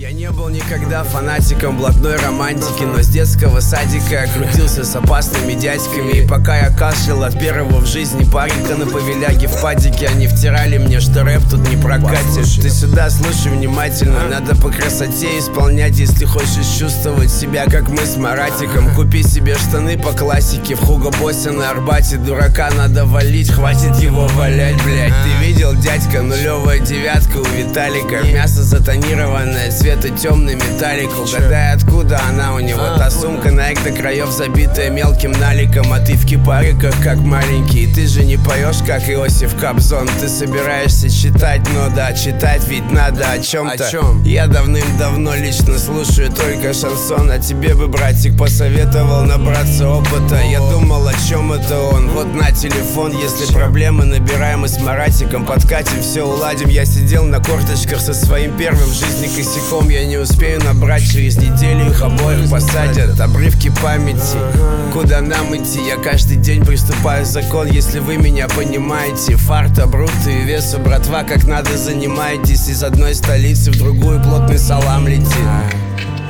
Я не был никогда фанатиком блатной романтики, но с детского садика крутился с опасными дядьками. И пока я кашлял от первого в жизни парика на повеляге в падике, они втирали мне, что рэп тут не прокатит. Ты сюда слушай внимательно, надо по красоте исполнять, если хочешь чувствовать себя, как мы с Маратиком. Купи себе штаны по классике в Хуго Боссе на Арбате. Дурака надо валить, хватит его валять, блять. Ты видел, дядька, нулевая девятка у Виталика, мясо затонированное, цвета темный металлик. Угадай, откуда она у него, та сумка Nike до краев, забитая мелким наликом. А ты в кипариках, как маленький. Ты же не поешь, как Иосиф Кобзон. Ты собираешься читать, но да, читать ведь надо о чем-то. Я давным-давно лично слушаю только шансон. А тебе бы, братик, посоветовал набраться опыта. Я думал, о чем это он. Вот на телефон, если проблемы, набираем мы с Маратиком, подкатим, все уладим. Я сидел на корточках со своим первым в жизни косяком. Я не успею набрать, через неделю их обоих посадят. Обрывки памяти, куда нам идти? Я каждый день приступаю закон, если вы меня понимаете. Фарта, бруты и весу, братва, как надо занимаетесь. Из одной столицы в другую плотный салам летит.